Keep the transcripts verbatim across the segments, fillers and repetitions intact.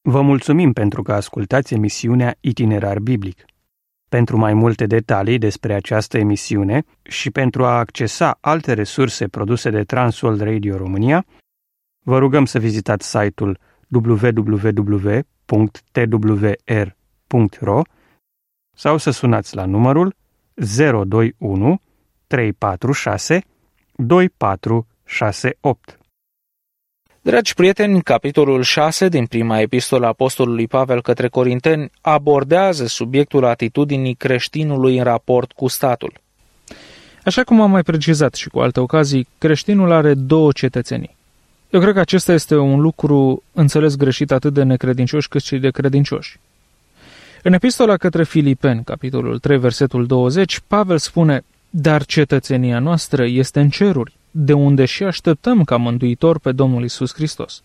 Vă mulțumim pentru că ascultați emisiunea Itinerar Biblic. Pentru mai multe detalii despre această emisiune și pentru a accesa alte resurse produse de Transworld Radio România, vă rugăm să vizitați site-ul w w w punct t w r punct r o sau să sunați la numărul zero doi unu trei patru șase doi patru șase opt. Dragi prieteni, capitolul șase din prima epistolă a apostolului Pavel către Corinteni abordează subiectul atitudinii creștinului în raport cu statul. Așa cum am mai precizat și cu alte ocazii, creștinul are două cetățenii. Eu cred că acesta este un lucru înțeles greșit atât de necredincioși cât și de credincioși. În epistola către Filipeni, capitolul trei, versetul douăzeci, Pavel spune: dar cetățenia noastră este în ceruri, de unde și așteptăm ca mântuitor pe Domnul Iisus Hristos.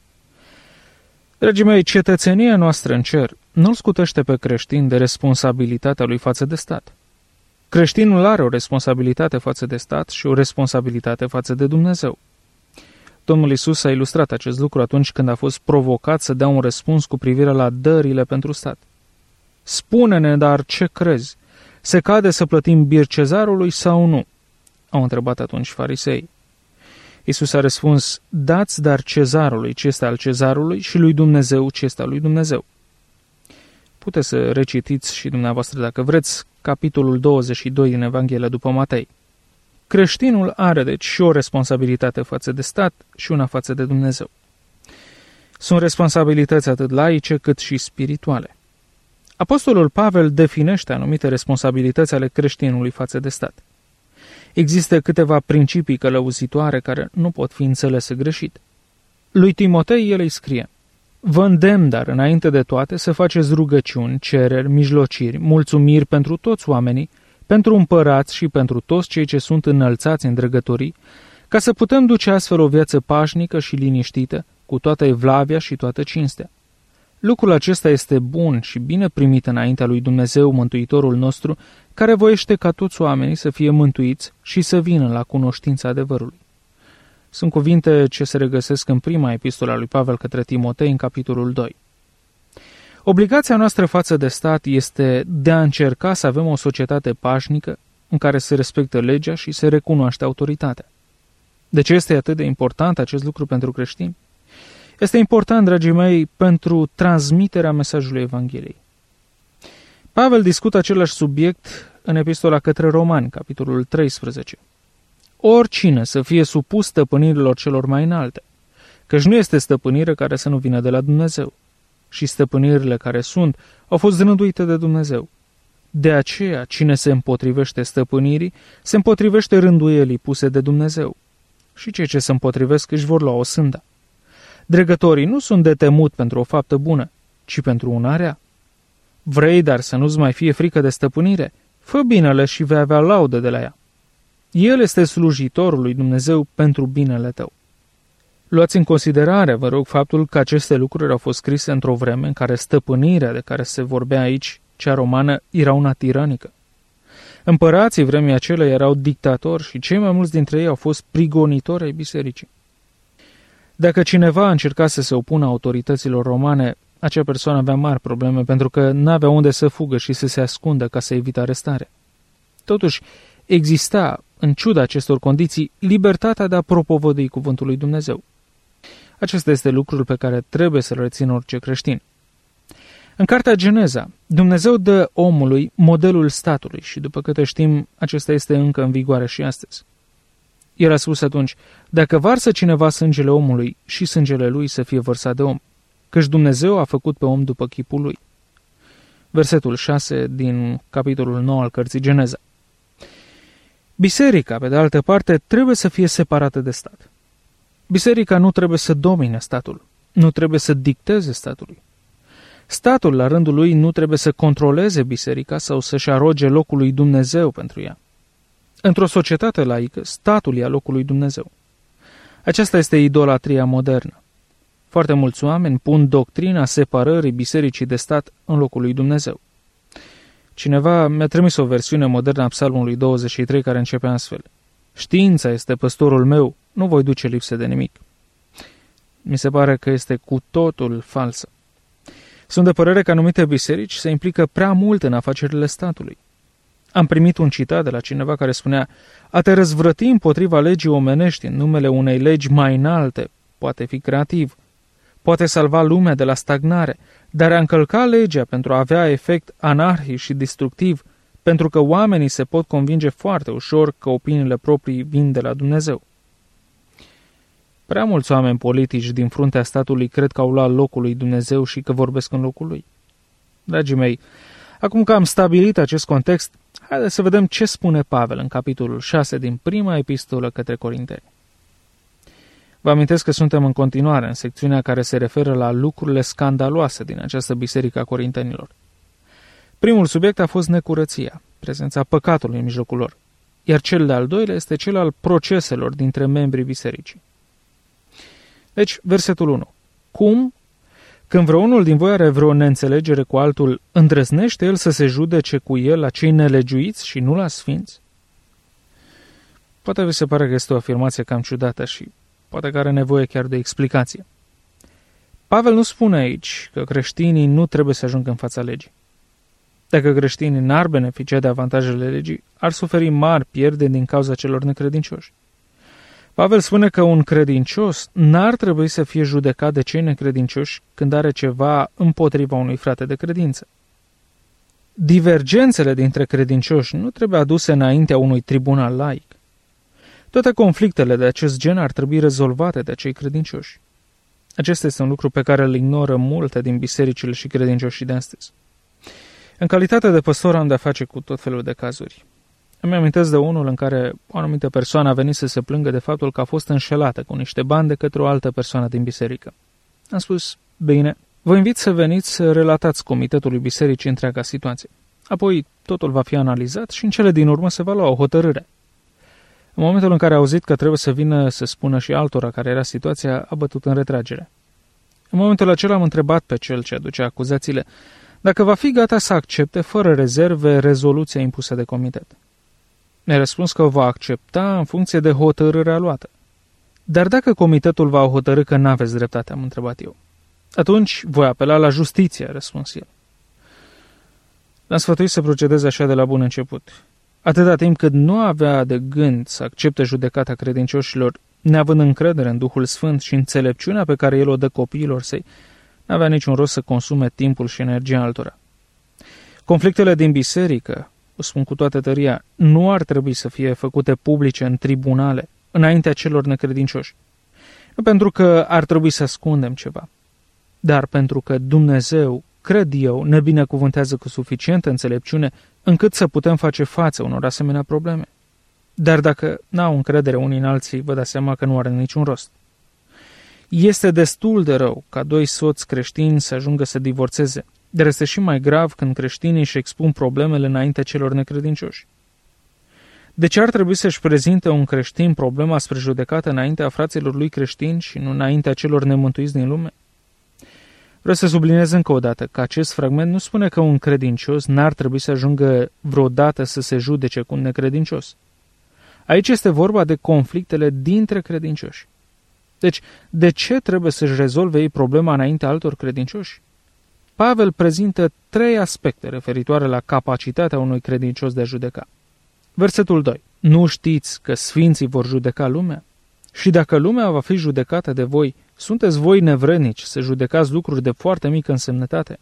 Dragii mei, cetățenia noastră în cer nu-l scutește pe creștin de responsabilitatea lui față de stat. Creștinul are o responsabilitate față de stat și o responsabilitate față de Dumnezeu. Domnul Iisus a ilustrat acest lucru atunci când a fost provocat să dea un răspuns cu privire la dările pentru stat. Spune-ne, dar ce crezi? Se cade să plătim bir cezarului sau nu? Au întrebat atunci farisei. Iisus a răspuns: dați dar cezarului ce este al cezarului și lui Dumnezeu ce este al lui Dumnezeu. Puteți să recitiți și dumneavoastră, dacă vreți, capitolul douăzeci și doi din Evanghelia după Matei. Creștinul are deci și o responsabilitate față de stat și una față de Dumnezeu. Sunt responsabilități atât laice cât și spirituale. Apostolul Pavel definește anumite responsabilități ale creștinului față de stat. Există câteva principii călăuzitoare care nu pot fi înțelese greșit. Lui Timotei el îi scrie: vă îndemn, dar înainte de toate, să faceți rugăciuni, cereri, mijlociri, mulțumiri pentru toți oamenii, pentru împărați și pentru toți cei ce sunt înălțați în dregătorii, ca să putem duce astfel o viață pașnică și liniștită, cu toată evlavia și toată cinstea. Lucrul acesta este bun și bine primit înaintea lui Dumnezeu, Mântuitorul nostru, care voiește ca toți oamenii să fie mântuiți și să vină la cunoștința adevărului. Sunt cuvinte ce se regăsesc în prima epistolă a lui Pavel către Timotei, în capitolul doi. Obligația noastră față de stat este de a încerca să avem o societate pașnică în care se respectă legea și se recunoaște autoritatea. De ce este atât de important acest lucru pentru creștini? Este important, dragii mei, pentru transmiterea mesajului Evangheliei. Pavel discută același subiect în epistola către Romani, capitolul treisprezece. Oricine să fie supus stăpânirilor celor mai înalte, căci nu este stăpânire care să nu vină de la Dumnezeu, și stăpânirile care sunt au fost rânduite de Dumnezeu. De aceea, cine se împotrivește stăpânirii, se împotrivește rânduielii puse de Dumnezeu, și cei ce se împotrivesc își vor lua o sânda. Dregătorii nu sunt de temut pentru o faptă bună, ci pentru una rea. Vrei, dar să nu-ți mai fie frică de stăpânire? Fă binele și vei avea laudă de la ea. El este slujitorul lui Dumnezeu pentru binele tău. Luați în considerare, vă rog, faptul că aceste lucruri au fost scrise într-o vreme în care stăpânirea de care se vorbea aici, cea romană, era una tiranică. Împărații vremii acelea erau dictatori și cei mai mulți dintre ei au fost prigonitori ai bisericii. Dacă cineva a încercat să se opună autorităților romane, acea persoană avea mari probleme pentru că n-avea unde să fugă și să se ascundă ca să evite arestare. Totuși, exista, în ciuda acestor condiții, libertatea de a propovădui cuvântul lui Dumnezeu. Acesta este lucrul pe care trebuie să-l rețină orice creștin. În cartea Geneza, Dumnezeu dă omului modelul statului și, după câte știm, acesta este încă în vigoare și astăzi. El a spus atunci: dacă varsă cineva sângele omului, și sângele lui să fie vărsat de om, căci Dumnezeu a făcut pe om după chipul lui. Versetul șase din capitolul nouă al cărții Geneza. Biserica, pe de altă parte, trebuie să fie separată de stat. Biserica nu trebuie să domine statul, nu trebuie să dicteze statului. Statul, la rândul lui, nu trebuie să controleze biserica sau să-și aroge locul lui Dumnezeu pentru ea. Într-o societate laică, statul ia locul lui Dumnezeu. Aceasta este idolatria modernă. Foarte mulți oameni pun doctrina separării bisericii de stat în locul lui Dumnezeu. Cineva mi-a trimis o versiune modernă a Psalmului douăzeci și trei care începe astfel: știința este păstorul meu, nu voi duce lipsă de nimic. Mi se pare că este cu totul falsă. Sunt de părere că anumite biserici se implică prea mult în afacerile statului. Am primit un citat de la cineva care spunea: a te răzvrăti împotriva legii omenești în numele unei legi mai înalte poate fi creativ, poate salva lumea de la stagnare, dar a încălca legea pentru a avea efect anarhic și destructiv, pentru că oamenii se pot convinge foarte ușor că opiniile proprii vin de la Dumnezeu. Prea mulți oameni politici din fruntea statului cred că au luat locul lui Dumnezeu și că vorbesc în locul lui. Dragii mei, acum că am stabilit acest context, haideți să vedem ce spune Pavel în capitolul șase din prima epistolă către Corinteni. Vă amintesc că suntem în continuare în secțiunea care se referă la lucrurile scandaloase din această biserică a corintenilor. Primul subiect a fost necurăția, prezența păcatului în mijlocul lor, iar cel de-al doilea este cel al proceselor dintre membrii bisericii. Deci, versetul unu. Cum? Când vreunul din voi are vreo neînțelegere cu altul, îndrăznește el să se judece cu el la cei nelegiuiți și nu la sfinți? Poate vi se pare că este o afirmație cam ciudată și poate că are nevoie chiar de explicație. Pavel nu spune aici că creștinii nu trebuie să ajungă în fața legii. Dacă creștinii n-ar beneficia de avantajele legii, ar suferi mari pierderi din cauza celor necredincioși. Pavel spune că un credincios n-ar trebui să fie judecat de cei necredincioși când are ceva împotriva unui frate de credință. Divergențele dintre credincioși nu trebuie aduse înaintea unui tribunal laic. Toate conflictele de acest gen ar trebui rezolvate de acei credincioși. Acesta este un lucru pe care îl ignoră multe din bisericile și credincioșii de astăzi. În calitate de păstor am de-a face cu tot felul de cazuri. Îmi amintesc de unul în care o anumită persoană a venit să se plângă de faptul că a fost înșelată cu niște bani de către o altă persoană din biserică. Am spus: bine, vă invit să veniți să relatați comitetului bisericii întreaga situație. Apoi totul va fi analizat și în cele din urmă se va lua o hotărâre. În momentul în care a auzit că trebuie să vină să spună și altora care era situația, a bătut în retragere. În momentul acela am întrebat pe cel ce aducea acuzațiile dacă va fi gata să accepte fără rezerve rezoluția impusă de comitet. Mi-a răspuns că o va accepta în funcție de hotărârea luată. Dar dacă comitetul va hotărî că n-aveți dreptate, am întrebat eu. Atunci voi apela la justiție, a răspuns el. L-am sfătuit să procedeze așa de la bun început. Atâta timp cât nu avea de gând să accepte judecata credincioșilor, neavând încredere în Duhul Sfânt și înțelepciunea pe care el o dă copiilor săi, n-avea niciun rost să consume timpul și energia altora. Conflictele din biserică, o spun cu toată tăria, nu ar trebui să fie făcute publice în tribunale, înaintea celor necredincioși. Nu pentru că ar trebui să ascundem ceva, dar pentru că Dumnezeu, cred eu, ne binecuvântează cu suficientă înțelepciune încât să putem face față unor asemenea probleme. Dar dacă n-au încredere unii în alții, vă dați seama că nu are niciun rost. Este destul de rău ca doi soți creștini să ajungă să divorțeze, dar este și mai grav când creștinii își expun problemele înaintea celor necredincioși. De ce ar trebui să-și prezinte un creștin problema spre judecată înaintea fraților lui creștini și nu înaintea celor nemântuiți din lume? Vreau să subliniez încă o dată că acest fragment nu spune că un credincios n-ar trebui să ajungă vreodată să se judece cu un necredincios. Aici este vorba de conflictele dintre credincioși. Deci, de ce trebuie să-și rezolve ei problema înaintea altor credincioși? Pavel prezintă trei aspecte referitoare la capacitatea unui credincios de a judeca. Versetul doi. Nu știți că sfinții vor judeca lumea? Și dacă lumea va fi judecată de voi, sunteți voi nevrednici să judecați lucruri de foarte mică însemnătate?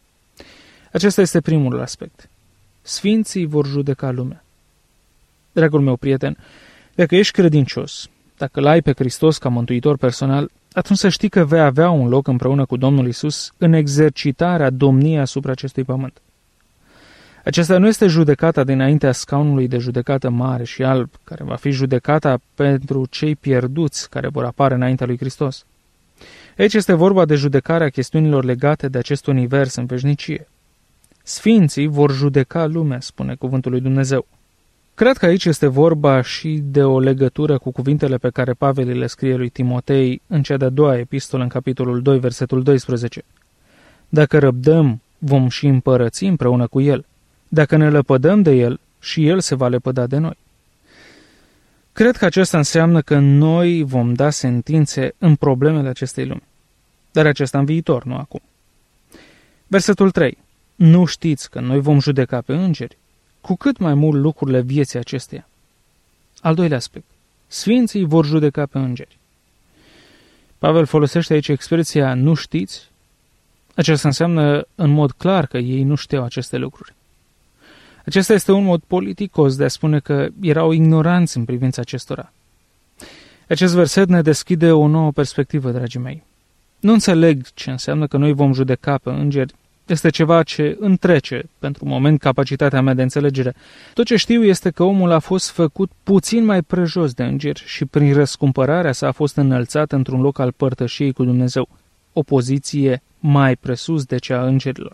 Acesta este primul aspect. Sfinții vor judeca lumea. Dragul meu prieten, dacă ești credincios, dacă l-ai pe Hristos ca mântuitor personal, atunci să știi că vei avea un loc împreună cu Domnul Iisus în exercitarea domniei asupra acestui pământ. Acesta nu este judecata dinaintea scaunului de judecată mare și alb, care va fi judecata pentru cei pierduți care vor apare înaintea lui Hristos. Aici este vorba de judecarea chestiunilor legate de acest univers în veșnicie. Sfinții vor judeca lumea, spune cuvântul lui Dumnezeu. Cred că aici este vorba și de o legătură cu cuvintele pe care Pavel le scrie lui Timotei în cea de-a doua epistolă, în capitolul doi, versetul doisprezece. Dacă răbdăm, vom și împărăți împreună cu el. Dacă ne lepădăm de el, și el se va lepăda de noi. Cred că acesta înseamnă că noi vom da sentințe în problemele acestei lumi. Dar acesta în viitor, nu acum. Versetul trei. Nu știți că noi vom judeca pe îngeri? Cu cât mai mult lucrurile vieții acesteia. Al doilea aspect. Sfinții vor judeca pe îngeri. Pavel folosește aici expresia nu știți. Aceasta înseamnă în mod clar că ei nu știau aceste lucruri. Acesta este un mod politicos de a spune că erau ignoranți în privința acestora. Acest verset ne deschide o nouă perspectivă, dragii mei. Nu înțeleg ce înseamnă că noi vom judeca pe îngeri. Este ceva ce întrece, pentru moment, capacitatea mea de înțelegere. Tot ce știu este că omul a fost făcut puțin mai prejos de îngeri și prin răscumpărarea sa a fost înălțat într-un loc al părtășiei cu Dumnezeu, o poziție mai presus de cea a îngerilor.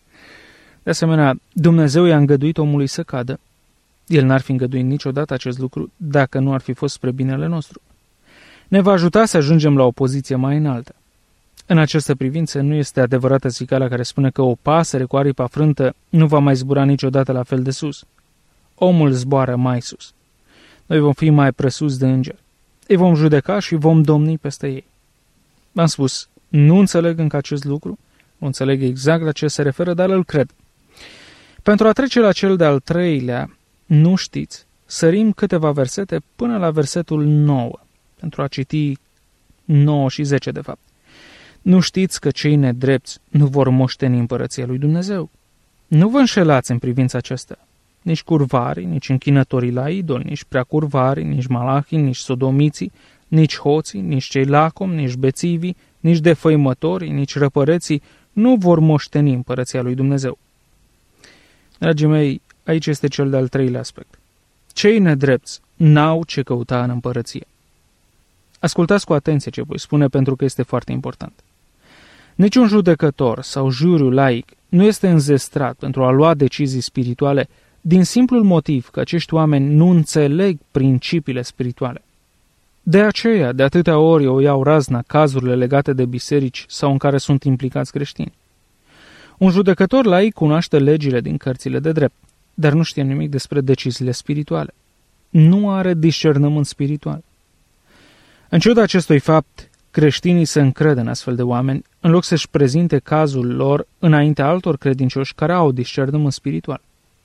De asemenea, Dumnezeu i-a îngăduit omului să cadă. El n-ar fi îngăduit niciodată acest lucru dacă nu ar fi fost spre binele nostru. Ne va ajuta să ajungem la o poziție mai înaltă. În această privință nu este adevărată zicala care spune că o pasăre cu aripa frântă nu va mai zbura niciodată la fel de sus. Omul zboară mai sus. Noi vom fi mai presus de îngeri. Îi vom judeca și vom domni peste ei. V-am spus, nu înțeleg încă acest lucru, nu înțeleg exact la ce se referă, dar îl cred. Pentru a trece la cel de-al treilea, nu știți, sărim câteva versete până la versetul nouă, pentru a citi nouă și zece de fapt. Nu știți că cei nedrepți nu vor moșteni împărăția lui Dumnezeu? Nu vă înșelați în privința aceasta. Nici curvarii, nici închinătorii la idol, nici preacurvarii, nici malahii, nici sodomiții, nici hoții, nici cei lacomi, nici bețivii, nici defăimătorii, nici răpăreții nu vor moșteni împărăția lui Dumnezeu. Dragii mei, aici este cel de-al treilea aspect. Cei nedrepți n-au ce căuta în împărăție. Ascultați cu atenție ce voi spune pentru că este foarte important. Niciun judecător sau juriu laic nu este înzestrat pentru a lua decizii spirituale din simplul motiv că acești oameni nu înțeleg principiile spirituale. De aceea, de atâtea ori o iau razna cazurile legate de biserici sau în care sunt implicați creștini. Un judecător laic cunoaște legile din cărțile de drept, dar nu știe nimic despre deciziile spirituale. Nu are discernământ spiritual. În ciuda acestui fapt, creștinii se încred în astfel de oameni, în loc să-și prezinte cazul lor înaintea altor credincioși care au discernământ spiritual.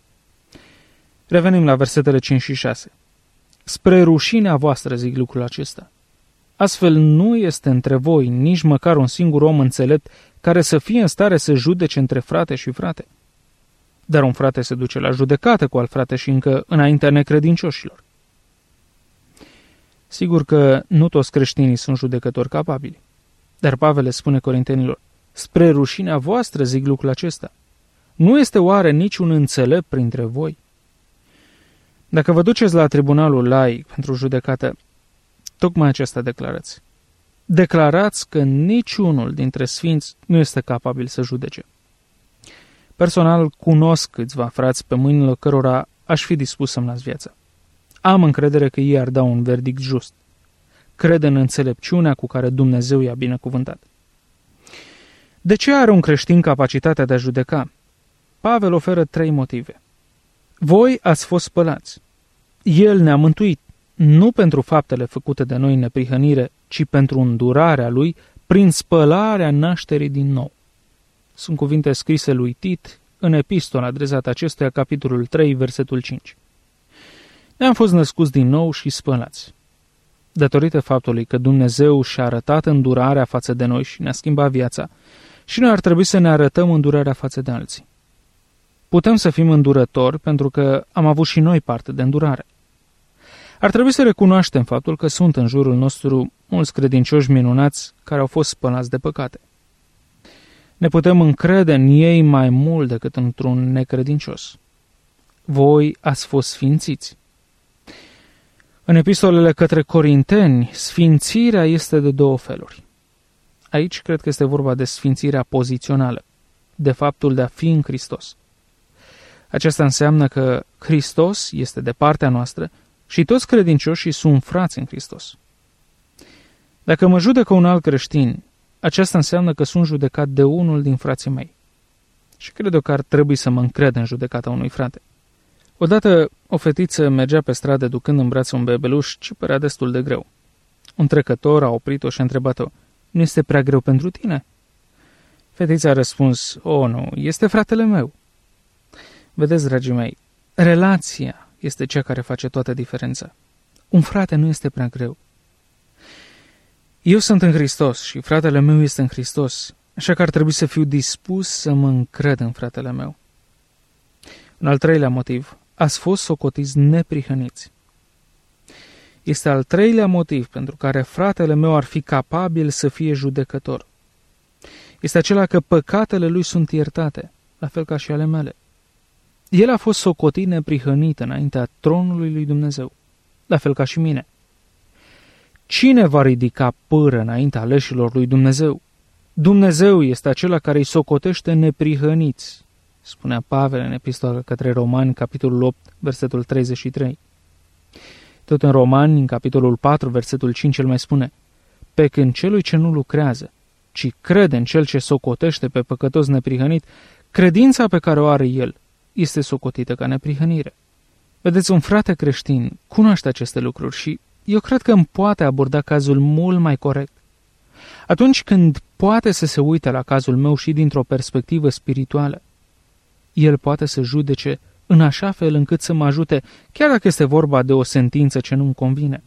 Revenim la versetele cinci și șase. Spre rușinea voastră zic lucrul acesta. Astfel nu este între voi nici măcar un singur om înțelept care să fie în stare să judece între frate și frate. Dar un frate se duce la judecată cu alt frate și încă înaintea necredincioșilor. Sigur că nu toți creștinii sunt judecători capabili. Dar Pavel le spune corintenilor, spre rușinea voastră zic lucrul acesta. Nu este oare niciun înțelept printre voi? Dacă vă duceți la tribunalul laic pentru judecată, tocmai aceasta declarați. Declarați că niciunul dintre sfinți nu este capabil să judece. Personal cunosc câțiva frați pe mâinile cărora aș fi dispus să-mi las viața. Am încredere că ei ar da un verdict just. Cred în înțelepciunea cu care Dumnezeu i-a binecuvântat. De ce are un creștin capacitatea de a judeca? Pavel oferă trei motive. Voi ați fost spălați. El ne-a mântuit, nu pentru faptele făcute de noi în neprihănire, ci pentru îndurarea lui prin spălarea nașterii din nou. Sunt cuvinte scrise lui Tit în epistola adresată acestuia, capitolul trei, versetul cinci. Ne-am fost născuți din nou și spălați. Datorită faptului că Dumnezeu și-a arătat îndurarea față de noi și ne-a schimbat viața, și noi ar trebui să ne arătăm îndurarea față de alții. Putem să fim îndurători pentru că am avut și noi parte de îndurare. Ar trebui să recunoaștem faptul că sunt în jurul nostru mulți credincioși minunați care au fost spălați de păcate. Ne putem încrede în ei mai mult decât într-un necredincios. Voi ați fost sfințiți. În epistolele către Corinteni, sfințirea este de două feluri. Aici cred că este vorba de sfințirea pozițională, de faptul de a fi în Hristos. Aceasta înseamnă că Hristos este de partea noastră și toți credincioșii sunt frați în Hristos. Dacă mă judecă un alt creștin, aceasta înseamnă că sunt judecat de unul din frații mei. Și cred eu că ar trebui să mă încred în judecata unui frate. Odată o fetiță mergea pe stradă ducând în brațe un bebeluș ce părea destul de greu. Un trecător a oprit-o și a întrebat-o, nu este prea greu pentru tine? Fetița a răspuns, o, nu, este fratele meu. Vedeți, dragii mei, relația este cea care face toată diferența. Un frate nu este prea greu. Eu sunt în Hristos și fratele meu este în Hristos, așa că ar trebui să fiu dispus să mă încred în fratele meu. Un al treilea motiv, ați fost socotiți neprihăniți. Este al treilea motiv pentru care fratele meu ar fi capabil să fie judecător. Este acela că păcatele lui sunt iertate, la fel ca și ale mele. El a fost socotit neprihănit înaintea tronului lui Dumnezeu, la fel ca și mine. Cine va ridica pâră înaintea aleșilor lui Dumnezeu? Dumnezeu este acela care îi socotește neprihăniți, spunea Pavel în epistola către Romani, capitolul opt, versetul treizeci și trei. Tot în Romani, în capitolul patru, versetul cinci, el mai spune, pe când celui ce nu lucrează, ci crede în cel ce socotește pe păcătos neprihănit, credința pe care o are el este socotită ca neprihănire. Vedeți, un frate creștin cunoaște aceste lucruri și eu cred că îmi poate aborda cazul mult mai corect. Atunci când poate să se uite la cazul meu și dintr-o perspectivă spirituală, el poate să judece în așa fel încât să mă ajute, chiar dacă este vorba de o sentință ce nu-mi convine.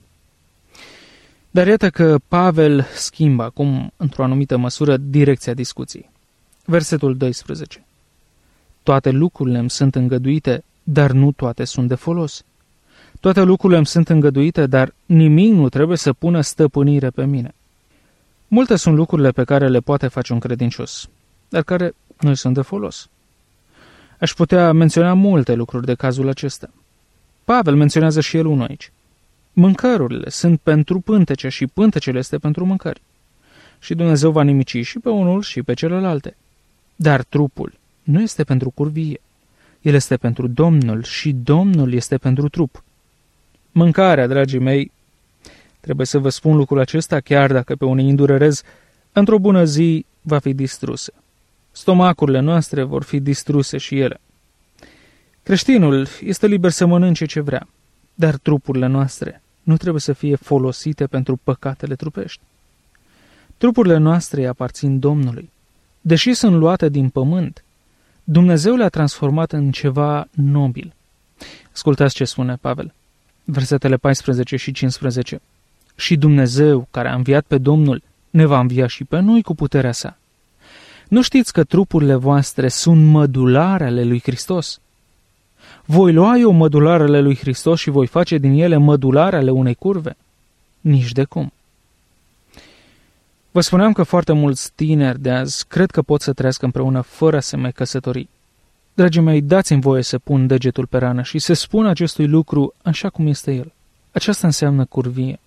Dar iată că Pavel schimbă acum, într-o anumită măsură, direcția discuției. Versetul doisprezece. Toate lucrurile îmi sunt îngăduite, dar nu toate sunt de folos. Toate lucrurile îmi sunt îngăduite, dar nimic nu trebuie să pună stăpânire pe mine. Multe sunt lucrurile pe care le poate face un credincios, dar care nu sunt de folos. Aș putea menționa multe lucruri de cazul acesta. Pavel menționează și el unul aici. Mâncărurile sunt pentru pântece și pântecele este pentru mâncări. Și Dumnezeu va nimici și pe unul și pe celelalte. Dar trupul nu este pentru curvie. El este pentru Domnul și Domnul este pentru trup. Mâncarea, dragii mei, trebuie să vă spun lucrul acesta, chiar dacă pe unii îndurerez, într-o bună zi va fi distrusă. Stomacurile noastre vor fi distruse și ele. Creștinul este liber să mănânce ce vrea, dar trupurile noastre nu trebuie să fie folosite pentru păcatele trupești. Trupurile noastre îi aparțin Domnului. Deși sunt luate din pământ, Dumnezeu le-a transformat în ceva nobil. Ascultați ce spune Pavel. Versetele paisprezece și cincisprezece. Și Dumnezeu, care a înviat pe Domnul, ne va învia și pe noi cu puterea sa. Nu știți că trupurile voastre sunt mădulare ale lui Hristos? Voi lua eu mădularele lui Hristos și voi face din ele mădulare ale unei curve? Nici de cum. Vă spuneam că foarte mulți tineri de azi cred că pot să trăiască împreună fără să mai căsători. Dragii mei, dați-mi voie să pun degetul pe rană și să spun acestui lucru așa cum este el. Aceasta înseamnă curvie.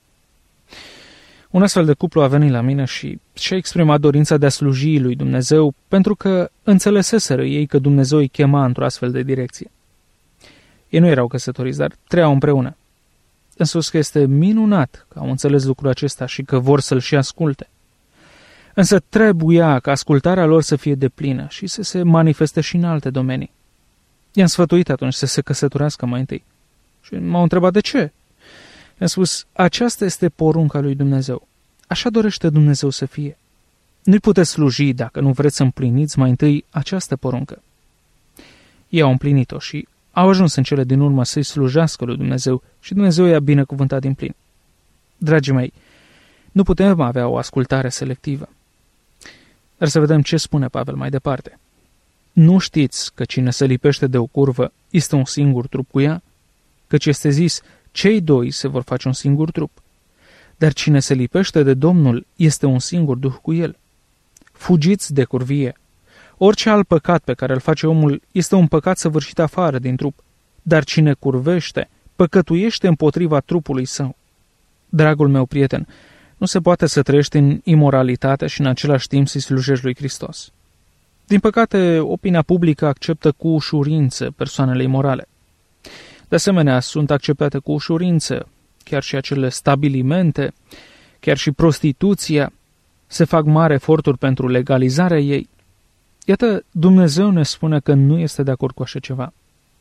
Un astfel de cuplu a venit la mine și și-a exprimat dorința de a sluji lui Dumnezeu pentru că înțeleseseră ei că Dumnezeu îi chema într-o astfel de direcție. Ei nu erau căsătoriți, dar trăiau împreună. În sus că este minunat că au înțeles lucrul acesta și că vor să-l și asculte. Însă trebuia ca ascultarea lor să fie deplină și să se manifeste și în alte domenii. I-am sfătuit atunci să se căsătorească mai întâi. Și m-au întrebat de ce. I-am spus, aceasta este porunca lui Dumnezeu. Așa dorește Dumnezeu să fie. Nu-i puteți sluji dacă nu vreți să împliniți mai întâi această poruncă. Ei au împlinit-o și au ajuns în cele din urmă să-i slujească lui Dumnezeu și Dumnezeu i-a binecuvântat din plin. Dragii mei, nu putem avea o ascultare selectivă. Dar să vedem ce spune Pavel mai departe. Nu știți că cine se lipește de o curvă este un singur trup cu ea? Căci este zis, cei doi se vor face un singur trup. Dar cine se lipește de Domnul este un singur duh cu el. Fugiți de curvie. Orice alt păcat pe care îl face omul este un păcat săvârșit afară din trup. Dar cine curvește, păcătuiește împotriva trupului său. Dragul meu prieten, nu se poate să trăiești în imoralitate și în același timp să-i slujești lui Hristos. Din păcate, opinia publică acceptă cu ușurință persoanele imorale. De asemenea, sunt acceptate cu ușurință chiar și acele stabilimente, chiar și prostituția, se fac mari eforturi pentru legalizarea ei. Iată, Dumnezeu ne spune că nu este de acord cu așa ceva.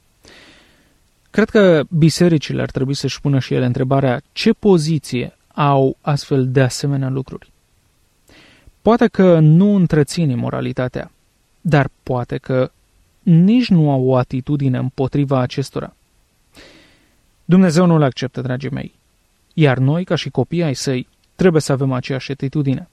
Cred că bisericile ar trebui să-și pună și ele întrebarea ce poziție au astfel de asemenea lucruri. Poate că nu întrețin imoralitatea, dar poate că nici nu au o atitudine împotriva acestora. Dumnezeu nu le acceptă, dragii mei, iar noi, ca și copii ai săi, trebuie să avem aceeași atitudine.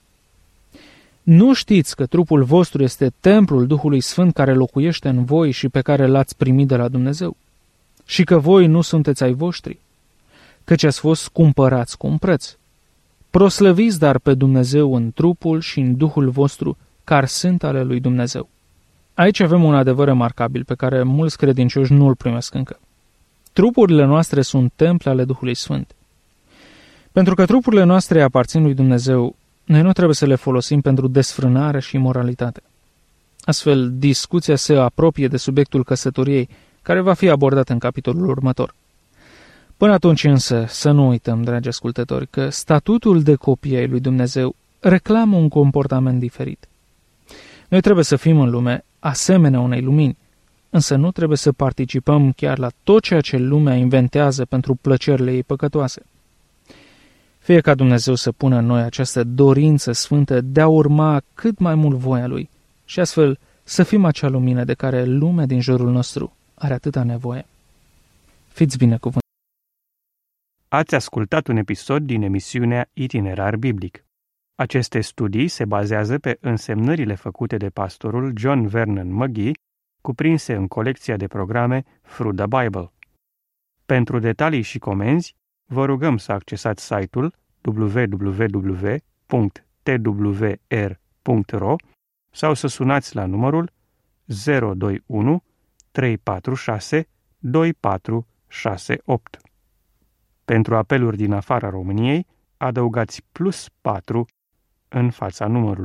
Nu știți că trupul vostru este templul Duhului Sfânt care locuiește în voi și pe care l-ați primit de la Dumnezeu? Și că voi nu sunteți ai voștri? Căci ați fost cumpărați cu un preț. Proslăviți dar pe Dumnezeu în trupul și în Duhul vostru, care sunt ale lui Dumnezeu. Aici avem un adevăr remarcabil pe care mulți credincioși nu îl primesc încă. Trupurile noastre sunt temple ale Duhului Sfânt. Pentru că trupurile noastre aparțin lui Dumnezeu, noi nu trebuie să le folosim pentru desfrânare și imoralitate. Astfel, discuția se apropie de subiectul căsătoriei, care va fi abordat în capitolul următor. Până atunci însă, să nu uităm, dragi ascultători, că statutul de copii ai lui Dumnezeu reclamă un comportament diferit. Noi trebuie să fim în lume asemenea unei lumini, însă nu trebuie să participăm chiar la tot ceea ce lumea inventează pentru plăcerile ei păcătoase. Fie ca Dumnezeu să pună în noi această dorință sfântă de a urma cât mai mult voia Lui și astfel să fim acea lumină de care lumea din jurul nostru are atâta nevoie. Fiți binecuvântați! Ați ascultat un episod din emisiunea Itinerar Biblic. Aceste studii se bazează pe însemnările făcute de pastorul John Vernon McGee, cuprinse în colecția de programe Through the Bible. Pentru detalii și comenzi, vă rugăm să accesați site-ul w w w punct t w r punct r o sau să sunați la numărul zero doi unu trei patru șase doi patru șase opt. Pentru apeluri din afara României, adăugați plus patru în fața numărului.